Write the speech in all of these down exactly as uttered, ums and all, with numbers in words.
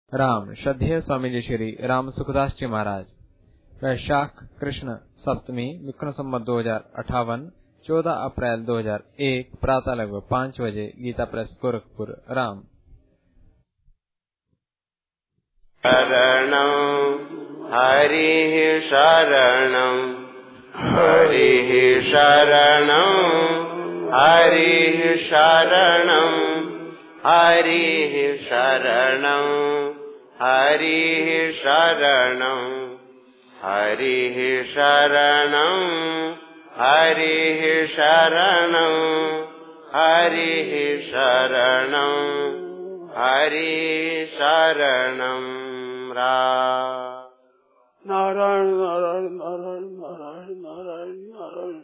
राम श्रद्धेय स्वामी जी श्री राम सुखदास जी महाराज। वैशाख कृष्ण सप्तमी विक्रम संवत दो हजार अठावन चौदह अप्रैल दो हजार एक प्रातः लगभग पाँच बजे गीता प्रेस गोरखपुर। राम शरणं हरिः शरणं हरिः शरणं हरिः शरणं हरिः शरणं हरिः शरणं हरिः शरणं हरिः शरणं हरिः शरणं हरिः शरणं राम। नारायण नारायण नारायण नारायण नारायण नारायण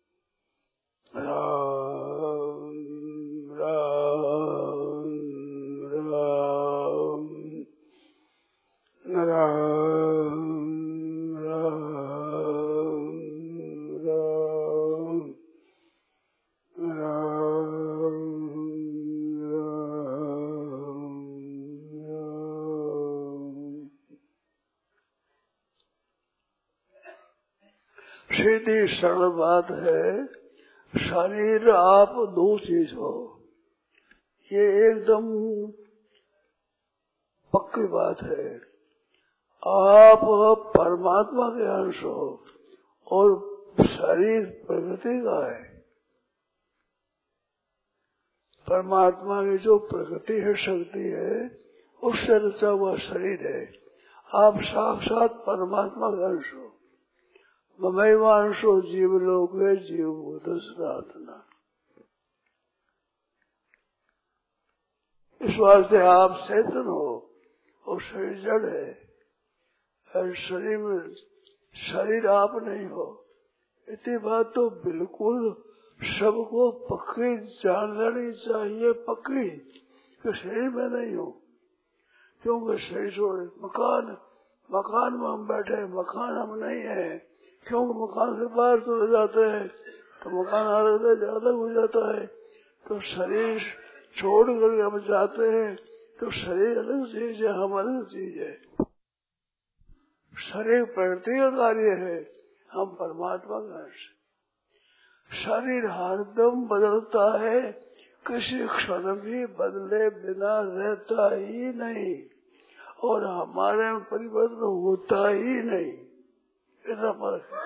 राम राम राम राम राम राम राम सीधी सरल बात है। शरीर आप दो चीज हो, ये एकदम पक्की बात है। आप परमात्मा के अंश हो और शरीर प्रकृति का है। परमात्मा की जो प्रकृति है, शक्ति है, उससे रचा हुआ शरीर है। आप साक्षात परमात्मा का अंश हो। ममैवांशो जीवलोक है जीव भूत सनातना। इस वास्ते आप चेतन हो और शरीर जड़ है। और शरीर में शरीर आप नहीं हो। इतनी बात तो बिल्कुल सबको पक्की जान लेनी चाहिए, पक्की कि शरीर में नहीं हो। क्योंकि शरीर छोड़े मकान मकान में हम बैठे, मकान हम नहीं है। क्योंकि मकान से बाहर चले जाते हैं तो मकान आगे ज्यादा हो जाता है। तो शरीर छोड़ कर हम जाते हैं तो शरीर अलग चीज है, हम अलग चीज है। शरीर प्रकृति का कार्य है, हम परमात्मा का अंश। शरीर हरदम बदलता है, किसी क्षण भी बदले बिना रहता ही नहीं और हमारे में परिवर्तन होता ही नहीं। इतना फर्क है।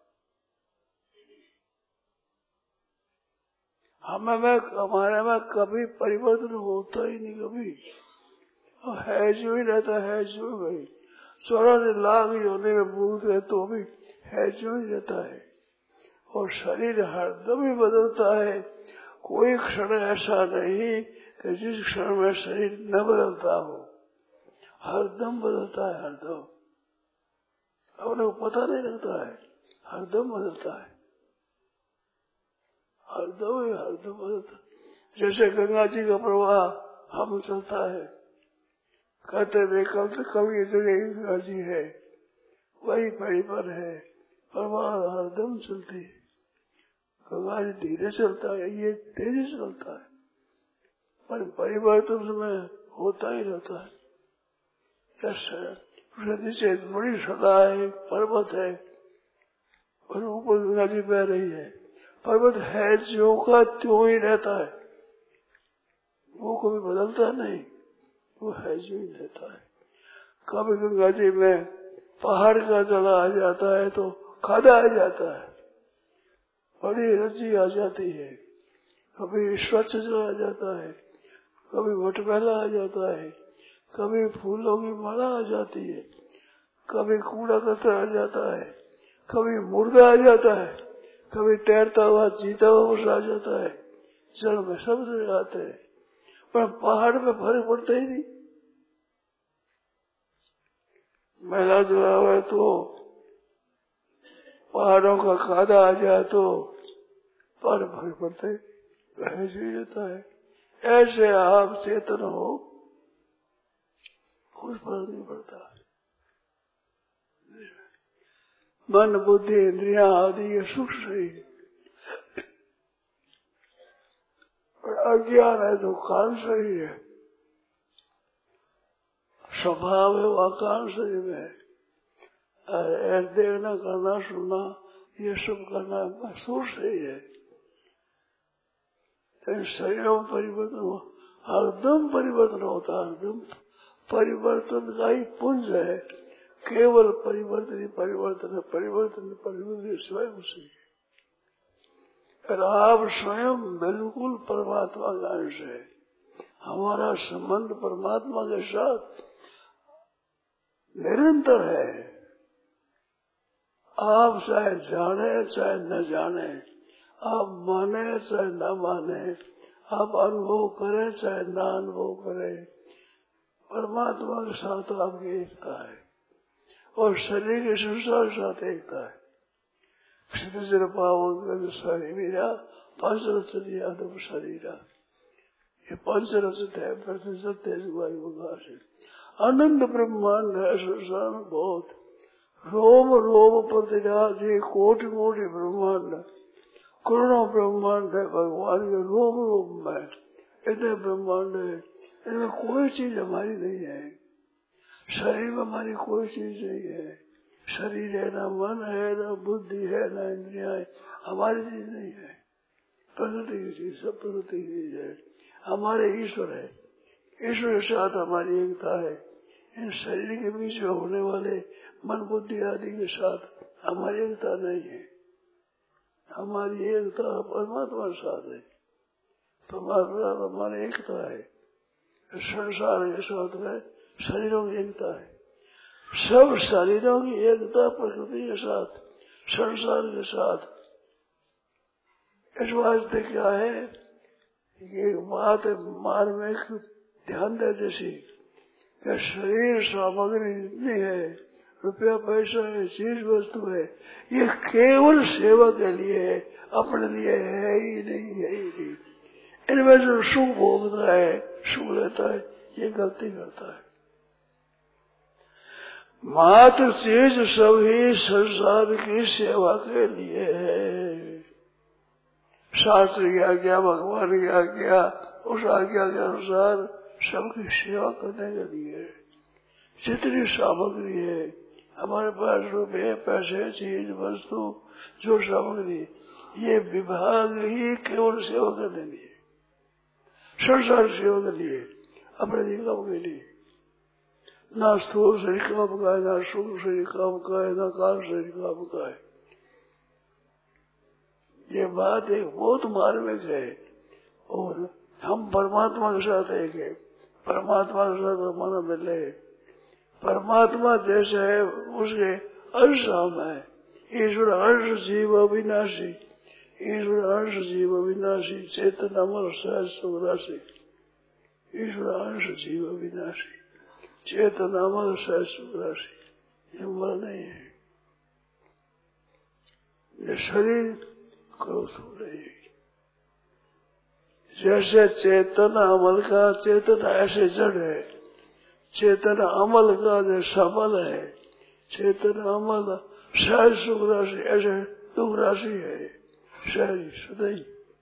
हमें में हमारे में कभी परिवर्तन होता ही नहीं, कभी है जो ही रहता है, जो गई चौरासी लाख योनि में भूत है तो भी है जो ही रहता है। और शरीर हरदम ही बदलता है। कोई क्षण ऐसा नहीं कि जिस क्षण में शरीर न बदलता हो। हरदम बदलता है, हरदम। अपने को पता नहीं लगता है, हरदम बदलता है, हरदम ही हरदम बदलता है। जैसे गंगा जी का प्रवाह हम चलता है, कहते वे कल कल की जगह गंगा जी है, वही पड़ी पर है, प्रवाह हरदम चलती है। गंगा जी धीरे चलता है, ये तेजी चलता है, पर परिवर्तन में होता ही रहता है। ऐसा नीचे बड़ी सदा है, पर्वत है और ऊपर गंगा जी बह रही है। पर्वत है जो का त्यों ही रहता है, वो कभी बदलता नहीं, वो है जो ही रहता है। कभी गंगा जी में पहाड़ का जल आ जाता है तो खादा आ जाता है, बड़ी रजी आ जाती है। कभी स्वच्छ जल आ जाता है, कभी वटमैला आ जाता है, कभी फूलों की माला आ जाती है, कभी कूड़ा कचरा आ जाता है, कभी मुर्दा आ जाता है, कभी तैरता हुआ जीता हुआ आ जाता है। जल में सब आते हैं, पर पहाड़ में फर्क पड़ता ही नहीं। मैला जला हुआ है तो पहाड़ों का खादा आ जाए तो पर फर्क पड़ता ही ऐसे ही रहता है। ऐसे आप चेतन हो, कुछ फर्क नहीं पड़ता। मन बुद्धि इंद्रिया आदि ये सुख शरीर और अज्ञान है तो कारण शरीर है। स्वभाव है वह कारण शरीर में है। देखना, करना, सुनना, ये सब करना महसूस ही है। शरीर में परिवर्तन हो, हरदम परिवर्तन होता है, हरदम परिवर्तन का ही पुंज है। केवल परिवर्तन ही परिवर्तन है, परिवर्तन परिवर्तन स्वयं से। आप स्वयं बिल्कुल परमात्मा का अंश है। हमारा संबंध परमात्मा के साथ निरंतर है। आप चाहे जाने चाहे न जाने, आप माने चाहे न माने, आप अनुभव करें चाहे न अनुभव करें, परमात्मा के साथ आपकी एकता है और शरीर के संसार के साथ एकता है। क्षितिज पावन शरीरा पंचरचित यादव शरीरा, ये पंचरचित है, प्रतिशत तेज वायु आकाश है। अनंत ब्रह्मांड है संसार में बहुत, रोम रोम प्रतिराज है, कोटि कोटि ब्रह्मांड, करोड़ों ब्रह्मांड है भगवान के रोम रोम में। इतने ब्रह्मांड है, इनमें कोई चीज हमारी नहीं है। शरीर में हमारी कोई चीज नहीं है। शरीर है, ना मन है, ना बुद्धि है, ना इंद्रिया है, हमारी चीज नहीं है। प्रकृति की चीज, सब प्रकृति की चीज है। हमारे ईश्वर है, ईश्वर के साथ हमारी एकता है। इन शरीर के बीच में होने वाले मन बुद्धि आदि के साथ हमारी एकता नहीं है। हमारी एकता परमात्मा के साथ है। परमात्मा हमारी एकता है। संसार के साथ में शरीरों की एकता है। सब शरीरों की एकता प्रकृति के साथ, संसार के साथ। इस वास्ते क्या है, ये बात मार्मिक ध्यान दे जैसी कि शरीर सामग्री इतनी है, रुपया पैसा है, चीज वस्तु है, ये केवल सेवा के लिए है, अपने लिए है ही नहीं, है ही नहीं। इनमें जो सुख भोगता है, सुख लेता है, ये गलती करता है। मात्र चीज सभी संसार की सेवा के लिए है। शास्त्र की आज्ञा, भगवान की आज्ञा, उस आज्ञा के अनुसार सबकी सेवा करने के लिए। जितनी सामग्री है हमारे पास, रुपये पैसे चीज वस्तु जो सामग्री, ये विभाग ही केवल सेवा करने के लिए, संसार सेवा के लिए, अपने निगम के लिए। ना स्थूल शरीर काम का है, ना सूक्ष्म शरीर काम का है, ना कारण शरीर काम का है। ये बात एक बहुत मार्मिक है। और हम परमात्मा के साथ एक है, परमात्मा के साथ हमारा मिले। परमात्मा जैसे है उसके अंश हम है। ईश्वर अंश जीव अविनाशी, ईश्वर अंश जीव अविनाशी, चेतन अमर सहस्र राशि। ईश्वर अंश जीव अविनाशी, चेतन अमर सहस्र राशि। ये मर नहीं है। ये शरीर क्रोध हो रही है। जैसे चेतन अमल का, चेतन ऐसे जड़ है, चेतन अमल का जो सबल है, चेतन अमल सहज सुख राशि, ऐसे दुख राशि है। शरीर सदैव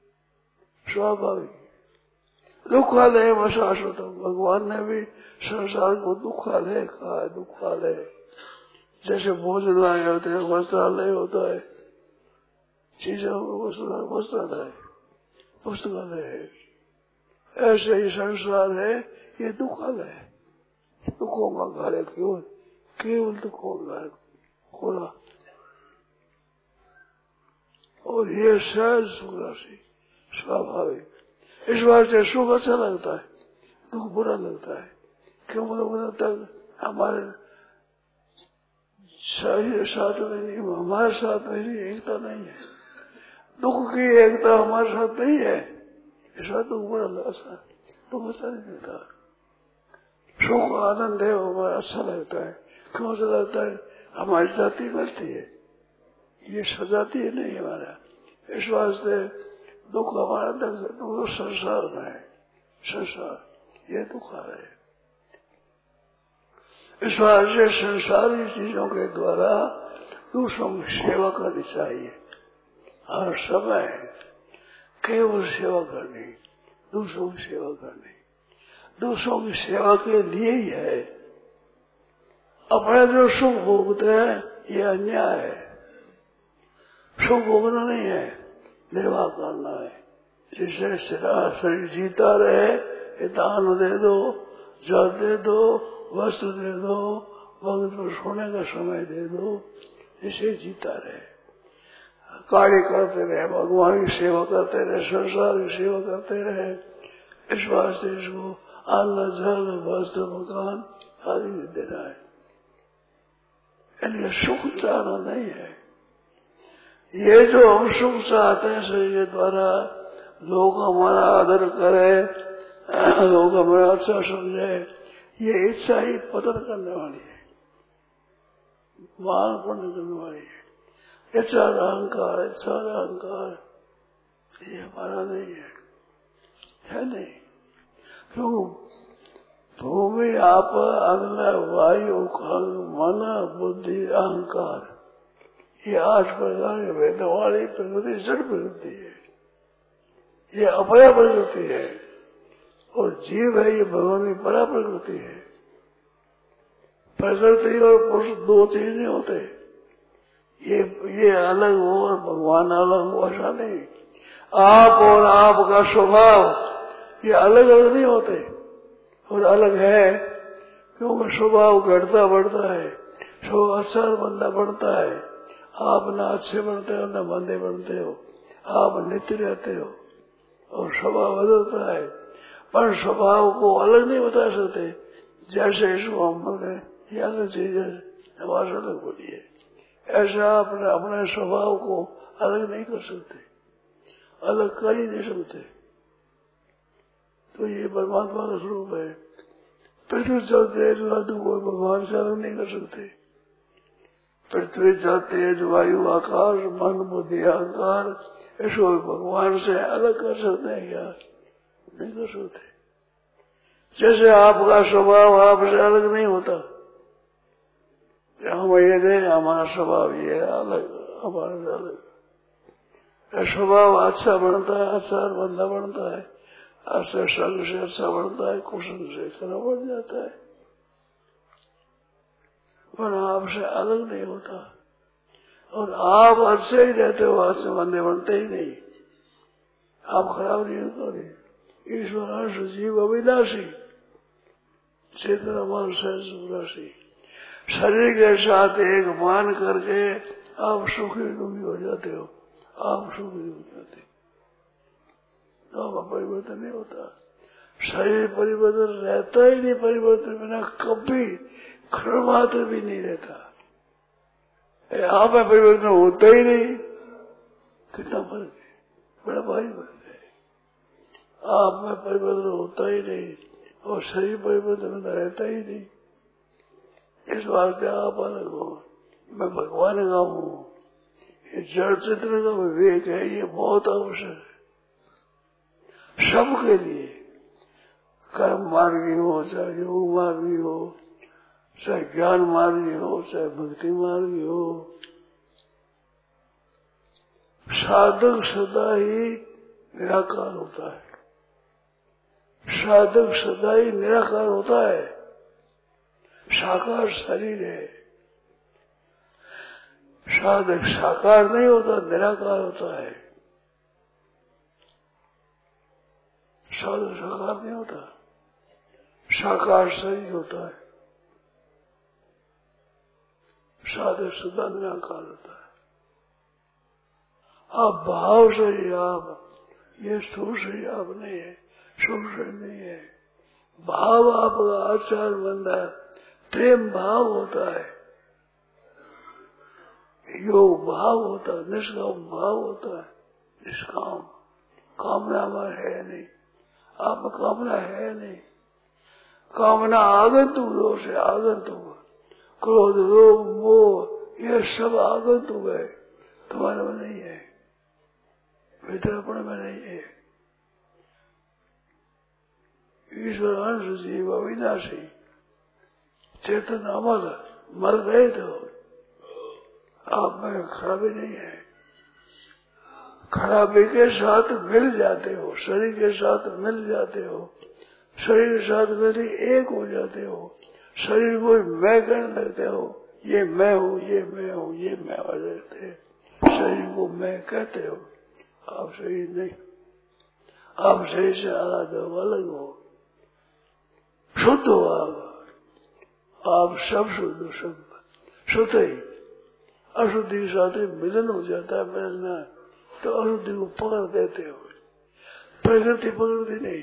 स्वाभाविक दुखालय में शाश्वत। भगवान ने भी संसार को दुखालय कहा है। दुखालय जैसे भोजनालय होते हैं, वस्त्रालय होता है, चीजों को वस्त्रालय, पुस्तकालय है। ऐसे ही संसार है, ये दुखालय है, दुखों का घर है। केवल केवल दुखों का घर खोला। और ये सहज सुख राशि स्वाभाविक। इस बात से सुख अच्छा लगता है, दुख बुरा लगता है। क्यों बुरा लगता है? हमारे शरीर साथ में नहीं, हमारे साथ में नहीं, एकता नहीं है। दुख की एकता हमारे साथ नहीं है, इस बात दुख बुरा लगता है, दुख अच्छा नहीं लगता। सुख आनंद है, हमारा अच्छा लगता है। क्यों अच्छा लगता है? हमारी जाति मिलती है, ये सजाती है नहीं हमारा। इस वास्ते दुख हमारा दुख संसार में है, संसार ये दुख आ रहा है। इस वास्ते संसारी चीजों के द्वारा दूसरों की सेवा करनी चाहिए। हर समय केवल सेवा करनी, दूसरों की सेवा करनी, दूसरों की सेवा के लिए ही है। अपने जो सुख भोगते हैं ये अन्याय है। सुख भोगना नहीं है, निर्वाह करना है। जिससे शरीर जीता रहे, ये दान दे दो, जल दे दो, वस्त्र दे दो, भगत को सोने का समय दे दो, इसे जीता रहे, कार्य करते रहे, भगवान की सेवा करते रहे, संसार की सेवा करते रहे। इस वास्ते इसको अन्न, जल, वस्त्र, मकान आदि देना है। इनके सुख चाहना नहीं है। ये जो हम सुख चाहते हैं शरीर के द्वारा, लोग हमारा आदर करे, लोग हमारा अच्छा समझे, ये इच्छा ही पतन करने वाली है, मान पूर्ण करने वाली है। इच्छा अहंकार, इच्छा अहंकार ये हमारा नहीं है, है नहीं। क्यों? भूमि, आप, अग्नि, वायु, मन, बुद्धि, अहंकार, ये आठ प्रकार के वेदों वाली प्रकृति जड़ प्रकृति है, ये अपरा प्रकृति है। और जीव है, ये भगवान की परा प्रकृति है। प्रकृति और पुरुष दो चीज नहीं होते, ये ये अलग हो और भगवान अलग हो, ऐसा नहीं। आप और आपका स्वभाव ये अलग अलग नहीं होते, और अलग है क्योंकि स्वभाव घटता बढ़ता है, स्वभाव अच्छा बंदा बढ़ता है। आप ना अच्छे बनते हो ना बंदे बनते हो, आप नित्य रहते हो और स्वभाव बदलता है। पर स्वभाव को अलग नहीं बता सकते, जैसे इसको हम बोले ये अलग चीज है, हमारे अलग बोली है, ऐसा अपने अपने स्वभाव को अलग नहीं कर सकते, अलग कर ही नहीं सकते। तो ये परमात्मा का स्वरूप है। पृथ्वी जल तेज वायु को भगवान से अलग नहीं कर सकते। पृथ्वी जल तेज वायु आकाश मन बुद्धि अहंकार, इसको भगवान से अलग कर सकते हैं क्या? नहीं कर सकते। जैसे आपका स्वभाव आपसे अलग नहीं होता, हम ये दे हमारा स्वभाव ये अलग, हमारे से अलग। स्वभाव अच्छा बनता है, अच्छा बंदा बनता है, अच्छा संग से अच्छा बनता है, कुसंग से खराब बढ़ जाता है, पर आपसे अलग नहीं होता। और आप अच्छे ही रहते हो, अच्छे बंदे बनते ही नहीं, आप खराब नहीं होते। ईश्वर अंश जीव अविनाशी, चेतना मन सहज राशि, शरीर के साथ एक मान करके आप सुखी दुखी हो जाते हो, आप सुखी हो जाते हो, तो परिवर्तन नहीं होता। शरीर परिवर्तन रहता ही नहीं, परिवर्तन बिना कभी क्षण मात्र भी नहीं रहता। आप में परिवर्तन होता ही नहीं, कितना फर्क है, बड़ा भारी फर्क है। आप में परिवर्तन होता ही नहीं और शरीर परिवर्तन रहता ही नहीं। इस वास्ते आप अलग हो, मैं भगवान का हूँ। ये जड़ चित्र का विवेक है, ये बहुत आवश्यक है सबके लिए, कर्म मार्गी हो चाहे योग मार्गी हो, चाहे ज्ञान मार्गी हो चाहे भक्ति मार्गी हो। साधक सदा ही निराकार होता है, साधक सदा ही निराकार होता है। साकार शरीर है, साधक साकार नहीं होता, निराकार होता है। साधक साकार नहीं होता, साकार शरीर होता है, साधक सदा निराकार होता है। आप भाव से ही आप, ये स्थूल शरीर आप नहीं है, सूक्ष्म शरीर नहीं है। भाव आपका आचार बंदा है, प्रेम भाव होता है, योग भाव होता है, निष्काम भाव होता है। निष्काम कामना में है नहीं, आप में कामना है नहीं। कामना आगंतुक दोष है, आगंतुक। क्रोध लोभ मोह ये सब आगंतुक है, तुम्हारे में नहीं है, भीतरपण में नहीं है। ईश्वर अंश जीव अविनाशी, चेतन अमर, मर गए तो आप में खराबी नहीं है। खराबी के साथ मिल जाते हो, शरीर के साथ मिल जाते हो, शरीर के साथ मिल एक हो जाते हो, शरीर को मैं कहने लगते हो, ये मैं हूँ, ये मैं हूँ, ये मैं हो जाते। शरीर को मैं कहते हो, आप शरीर नहीं, आप शरीर से अलग हो, अलग हो, शुद्ध हो आप, आप सब शुद्ध, शुद्ध शुद्ध ही। अशुद्धि के साथ मिलन हो जाता है, मिलना तो अशुद्धि को पकड़ देते हो, प्रकृति पकड़ती नहीं।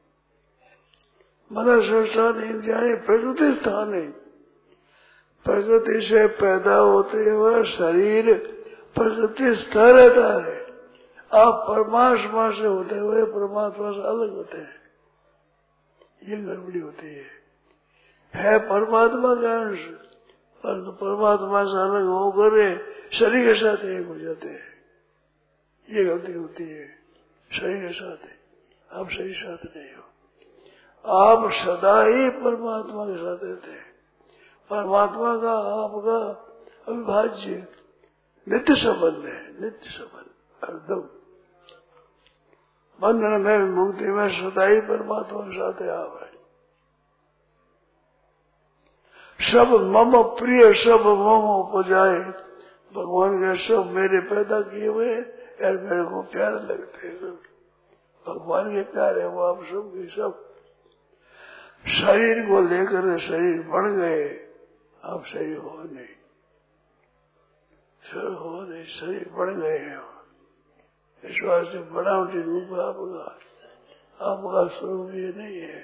मन संस्था नहीं जाए, प्रकृति स्थान नहीं। प्रकृति से पैदा होते हुए शरीर प्रकृति स्थिर रहता है। आप परमात्मा से होते हुए परमात्मा से अलग होते हैं, ये गड़बड़ी होती है। है परमात्मा का अंश, परंतु परमात्मा से अलग होकर शरीर के साथ एक हो जाते हैं, ये गलती होती है। शरीर के साथ है, आप शरीर के साथ नहीं हो, आप सदा ही परमात्मा के साथ रहते हैं। परमात्मा का आपका अविभाज्य नित्य संबंध है, नित्य संबंध एकदम। बंधन में मुक्ति में सदा ही परमात्मा के साथ है आप है। सब मम प्रिय सब मम उपजाए, भगवान के सब मेरे पैदा किए हुए यार मेरे को प्यारे लगते हैं, सब भगवान के प्यारे, वो आप सब के सब। शरीर को लेकर शरीर बन गए, आप शरीर हो नहीं, शरीर हो नहीं, शरीर बन गए हैं। इस वास्ते बनावटी रूप आपका, आपका स्वरूप ये नहीं है।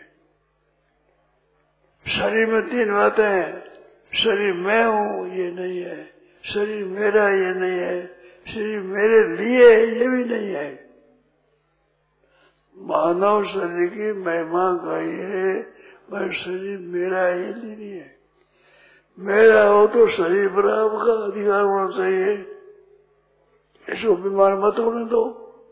शरीर में तीन बातें हैं, शरीर मैं हूँ ये नहीं है, शरीर मेरा ये नहीं है, शरीर मेरे लिए ये भी नहीं है। मानव शरीर की महिमा का ये, मैं शरीर मेरा ये नहीं है। मेरा हो तो शरीर पर आपका अधिकार होना चाहिए, इसको बीमार मत होने दो,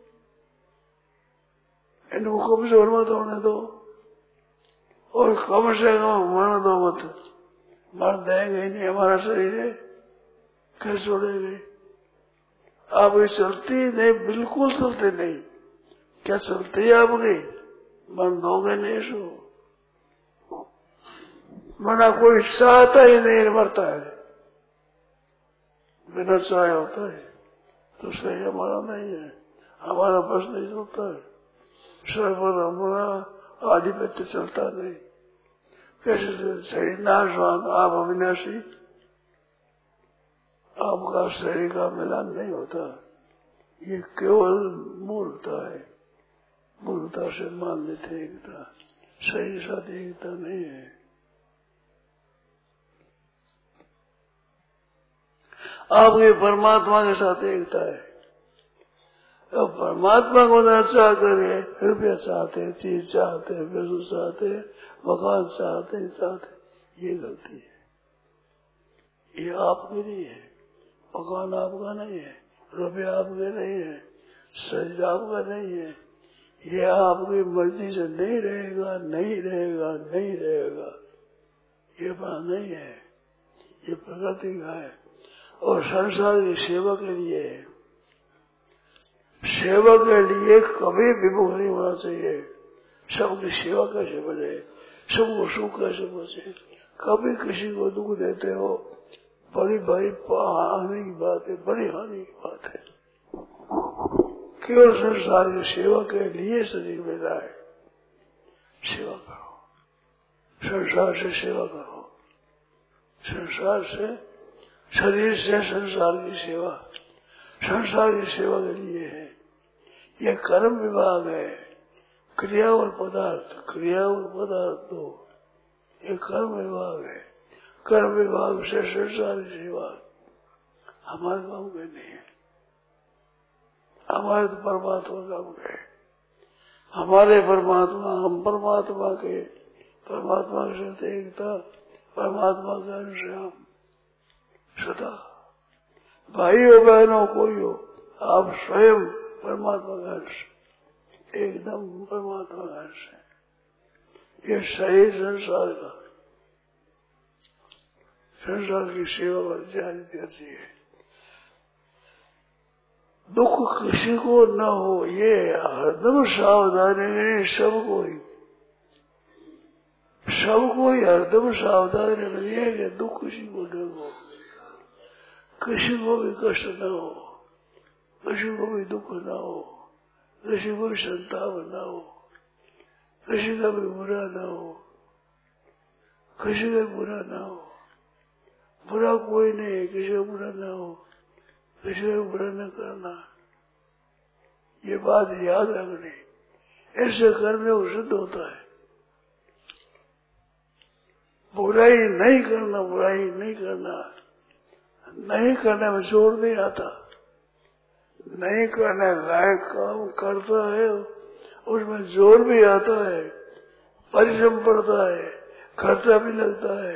इनको कमजोर मत होने दो, और कम से कम मरने दो मत। मर देंगे ही नहीं, हमारा शरीर है, कैसे छोड़ेंगे? आप ये चलती नहीं, बिल्कुल चलते नहीं। क्या चलती है आपकी? मन दोगे नहीं इसको, मना कोई चाहता ही नहीं, मरता है, बिना चाहे होता है, तो सही हमारा नहीं है, हमारा बस नहीं चलता है। सर्वत्र हमारा आधिपत्य चलता नहीं। कैसे शरीर नाशवान, आप अविनाशी, आपका शरीर का मिलान नहीं होता, ये केवल मूलता है। मूलता से मान लेते एकता, शरीर साथ एकता नहीं है। आपके परमात्मा के साथ एकता है। अब परमात्मा को ना चाह करे, रुपया चाहते, चीज चाहते, वस्तु चाहते, मकान चाहते चाहते, ये गलती है। ये आपके नहीं है, मकान आपका नहीं है, रुपया आपके नहीं है, शरीर आपका नहीं है। ये आपकी मर्जी से नहीं रहेगा, नहीं रहेगा, नहीं रहेगा, ये बात नहीं है, ये प्रकृति का है। और संसार की सेवा के लिए, सेवा के लिए कभी विमुख नहीं होना चाहिए। सबकी सेवा कैसे बने, सबको सुख कैसे बचे। कभी किसी को दुख देते हो, बड़ी बड़ी हानि की बात है, बड़ी हानि की बात है। केवल संसार की सेवा के लिए शरीर मिला है, सेवा करो, संसार से सेवा करो, संसार से, शरीर से संसार की सेवा, संसार की सेवा के लिए है। यह कर्म विभाग है, क्रिया और पदार्थ, क्रिया और पदार्थ दो, ये कर्म विभाग है। कर्म विभाग से संसार की सेवा हमारे काम के नहीं है, हमारे तो परमात्मा काम के, हमारे परमात्मा, हम परमात्मा के, परमात्मा के साथ एकता, परमात्मा का अंश हम सदा। भाई हो बहनों कोई हो, आप स्वयं परमात्मा का अंश, एकदम परमात्मा का अंश है। ये सही संसार का, संसार की सेवा पर जारी करती है। दुख किसी को न हो, ये हरदम सावधानी सबको ही, सबको हरदम सावधान रखनी है कि दुख किसी को न हो, किसी को भी कष्ट न हो, किसी को भी दुख न हो, किसी को भी संताप न हो, किसी का भी बुरा न हो, किसी का बुरा न हो। बुरा कोई नहीं है, किसी का बुरा न हो, किसी का बुरा न करना, ये बात याद रखनी। ऐसे करने को सिद्ध होता है। बुराई नहीं करना, बुराई नहीं करना, नहीं करने में जोर नहीं आता। नहीं करने लायक काम करता है, उसमें जोर भी आता है, परिश्रम पड़ता है, खर्चा भी लगता है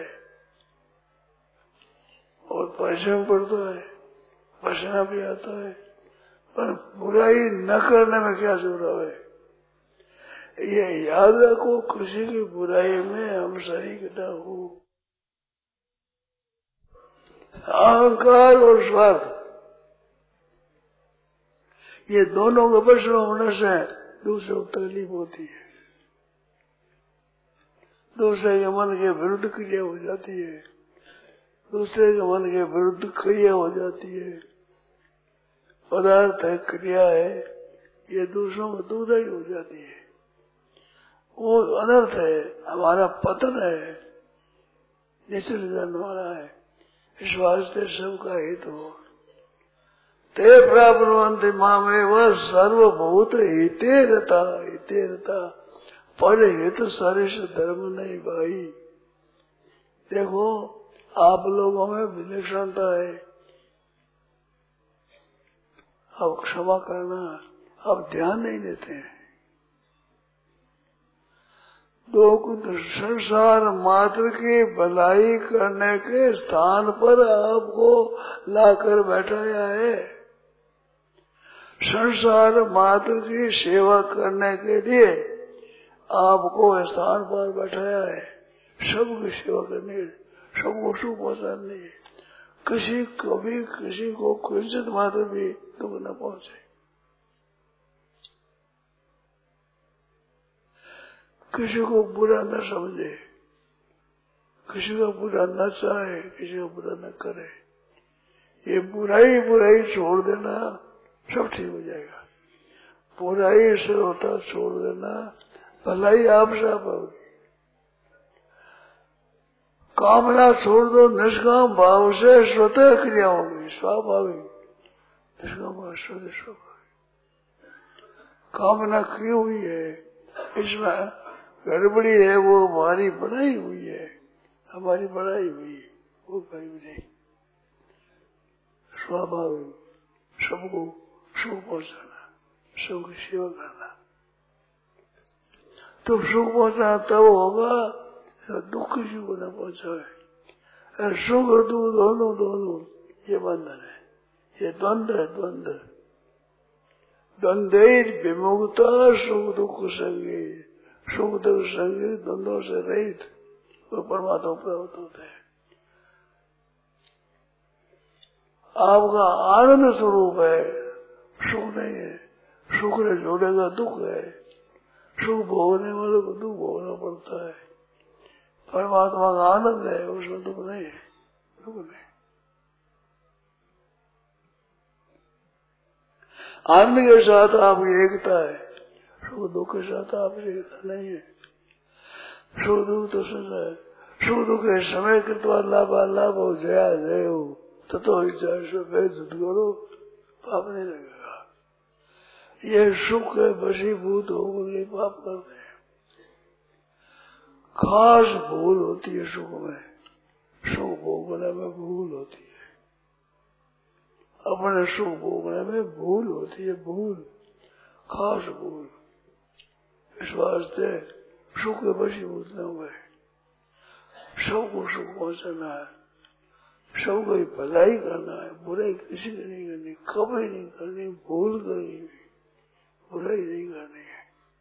और परिश्रम पड़ता है, पसीना भी आता है। पर बुराई न करने में क्या जोर है, ये याद रखो। किसी की बुराई में हम शरीक न हो। अहंकार और स्वार्थ, ये दोनों के वश में होने से दूसरे को तकलीफ होती है, दूसरे के मन के विरुद्ध क्रिया हो जाती है, दूसरे के मन के विरुद्ध क्रिया हो जाती है। पदार्थ है, क्रिया है, ये दूसरों को दुखदायी हो जाती है, वो अनर्थ है, हमारा पतन है, नीचे जाने वाला है। इस वास्ते सबका हित हो। ते प्राप्नुवन्ति मामेव सर्वभूत हिते रता, हिते रता। पर हित सरिष धर्म नहीं भाई। देखो आप लोगों में विलक्षणता है, अब क्षमा करना, अब ध्यान नहीं देते हैं। दो संसार मात्र की भलाई करने के स्थान पर आपको लाकर बैठाया है। संसार मात्र की सेवा करने के लिए आपको स्थान पर बैठाया है, सबकी सेवा करनी है, सबको सुख पहुंचानी है, किसी को भी किसी को किंचित मात्र भी दुख न पहुंचे, किसी को बुरा न समझे, किसी का बुरा न चाहे, किसी का बुरा न करे। ये बुराई बुराई छोड़ देना, सब ठीक हो जाएगा। बुराई से होता छोड़ देना, भलाई आप सब होगी। कामना छोड़ दो, निष्काम भाव से स्वतः क्रिया होगी, स्वाभाविक। निष्काम भाव स्वतः स्वाभाविक। कामना की हुई है, इसमें गड़बड़ी है, वो हमारी बनाई हुई है, हमारी बनाई हुई है, वो कहीं नहीं। स्वाभाविक सबको सुख पहुंचाना, सबकी सेवा करना, तो सुख पहुंचाना तब होगा दुख किसी को न पहुंचाए। सुख और दुख दोनों दोनों ये बंधन है, ये द्वंद्व है, द्वंद्व। द्वंद्व विमुक्ता सुख दुख संगी, सुख दुख संगी द्वंद्वों से रहित वो परमात्मा प्राप्त होते हैं। आपका आनंद स्वरूप है, सुख नहीं है। सुख ने जोड़ेगा दुख है, सुख भोगने वालों को दुख भोगना पड़ता है। परमात्मा का आनंद है, उसमें दुख नहीं है, दुख नहीं। आनंद के साथ आपकी एकता है, सुख दुख के साथ आपकी एकता नहीं है। सुख दुख तो सुन है, सुख दुख के समय कृतवा लाभा लाभ हो, जया जय हो, ततो करो, पाप नहीं लगेगा। ये सुख है, वशीभूत होकर पाप करते हैं। खास भूल होती है सुख में, सुख भोगने में भूल होती है, अपने सुख भोगने में भूल होती है, भूल, खास भूल। इस वास्ते सुख के वशीभूत न हुए, सबको सुख पहुंचाना है, सबको भलाई करना है, बुराई किसी की नहीं करनी, कभी नहीं करनी, भूल करनी, बुराई नहीं करनी है।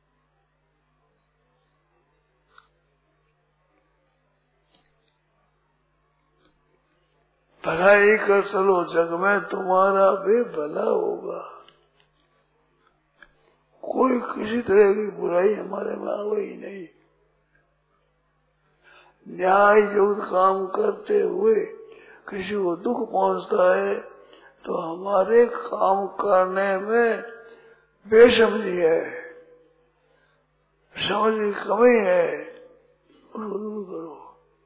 भलाई कर चलो जग में, तुम्हारा भी भला होगा। कोई किसी तरह की बुराई हमारे में आवे ही नहीं। न्याय युक्त काम करते हुए किसी को दुख पहुंचता है तो हमारे काम करने में बेसमझी है, समझ की कमी है, उसको दूर करो।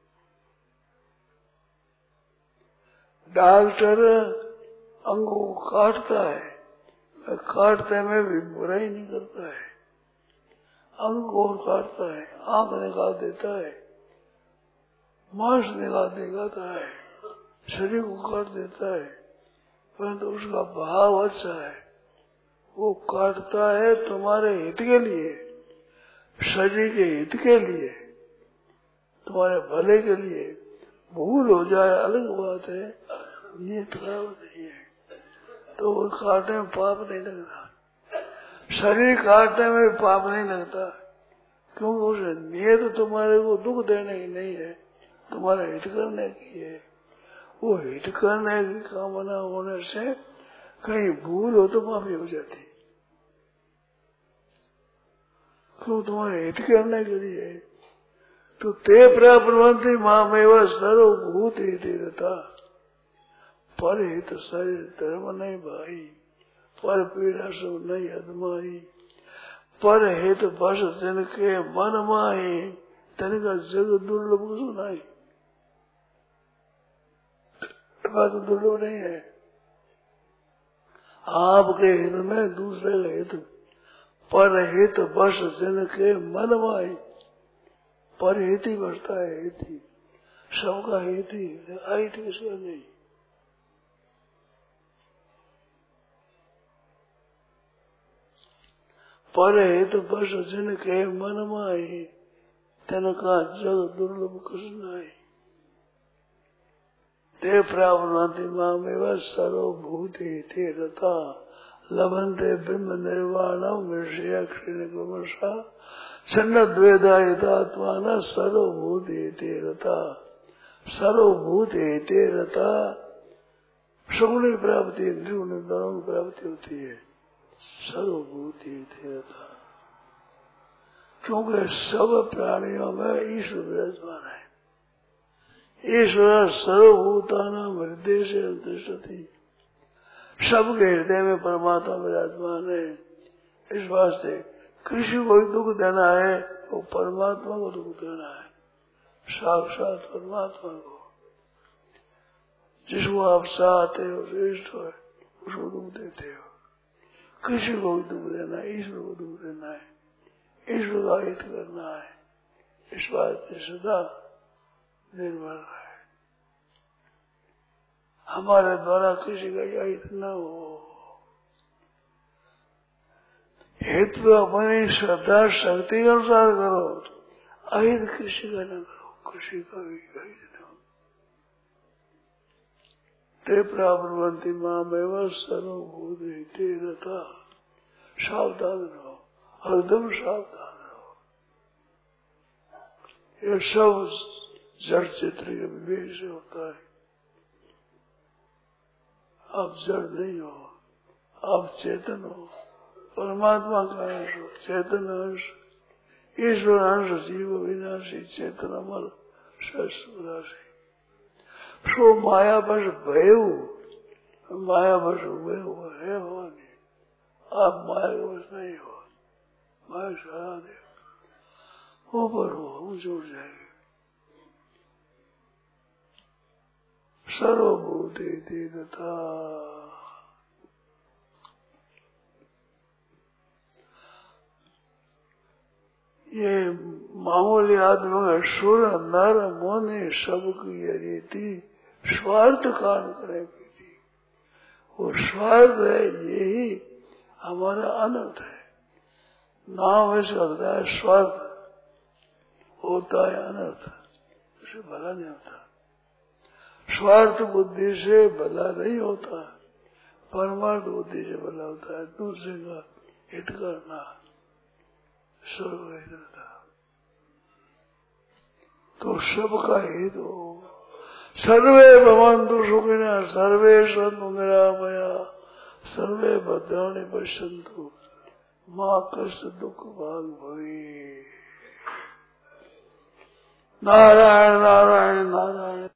डॉक्टर अंगों को काटता है, काटते में भी बुराई नहीं करता है, अंग को काटता है, आंख निकाल देता है, मांस निकाल देता है, शरीर को काट देता है, परंतु तो उसका भाव अच्छा है, वो काटता है तुम्हारे हित के लिए, शरीर के हित के लिए, तुम्हारे भले के लिए। भूल हो जाए अलग बात है, नीयत खराब नहीं है तो वो काटने में पाप नहीं लगता, शरीर काटने में पाप नहीं लगता, क्योंकि उसे नीयत तुम्हारे को दुख देने की नहीं है, तुम्हारे हित करने की है। वो हित करने की कामना होने से कहीं भूल हो तो माफी हो जाती, क्यों तुम्हारे हित करने के लिए। तो ते प्राप्तवन्ति मामेव सर्वभूत हिते रता, पर हित शरीर धर्म नहीं भाई, पर पीड़ा सब नहीं अदमाई, पर हित बस जिनके मन माही, तनिका जग दुर्लभ सुनाई। बात दुर्लभ नहीं है, आपके हित में दूसरे का हित, पर हित बस जिनके मन माही, पर हित ही बसता है, हित ही सबका हित ही, अहित किसका नहीं। पर हित बस जिनके मन माही, तनका जग दुर्लभ कृष्ण। ते प्राप्नुवन्ति मामेव सर्वभूते ते रता, लभन्ते ब्रह्म निर्वाणम विषय क्षीणक्रमशः सन्नद्वेदायितात्मान सर्वभूते ते रता। सर्वभूते ते रता, सगुणी प्राप्ति, निर्गुण दोनों की प्राप्ति होती है। सर्वभूते ते रता, क्योंकि सब प्राणियों में ईश्वर विराजमान है। ईश्वर सर्वभूतानां हृदय से तिष्ठति, सबके हृदय में परमात्मा विराजमान है। इस वास्ते किसी को दुख देना है वो परमात्मा को दुख देना है, साक्षात परमात्मा को। जिसको आप चाहते हो, श्रेष्ठ हो, उसको दुख देते हो। किसी को भी दुख देना है, ईश्वर को दुख देना है, ईश्वर का हित करना है। इस बात पे सदा निर्भर है, हमारे द्वारा किसी का हित न हो। हित तो अपनी श्रद्धा शक्ति के अनुसार करो, अहित किसी का न करो, किसी का भी अहित न हो। ते प्राप्नुवन्ति मामेव सर्वभूते ते रता, सावधान रहो, हरदम सावधान रहो। ये सब जड़ चित्र के विवेक से होता है। आप जड़ नहीं हो, आप चेतन हो, परमात्मा का अंश हो, चेतन अंश, ईश्वर अंश, जीव विनाशी, चेतन अमर, शाश्वत। सो माया बस भयो, माया बस हुए हुआ है, हो नहीं, आप माया के बस नहीं हो। माया सहारा दे, ऊपर हो, हम जुड़ जाएंगे। सर्वभूते ते रता, ये मामूली आदमी में सुर नर मोने सबकी रीति स्वार्थ कान करे थी। वो स्वार्थ है, यही हमारा अनर्थ है। नाम ऐसे लगता है स्वार्थ, होता है अनर्थ, उसे भला नहीं होता। स्वार्थ बुद्धि से भला नहीं होता, परमार्थ बुद्धि से भला होता है। दूसरे का हित करना सर्वहित था, तो सबका हित हो। सर्वे भवन्तु सुखिनः, सर्वे सन्तु निरामया, सर्वे भद्राणि पश्यन्तु मां कष्ट दुख भाग भवे। नारायण नारायण नारायण।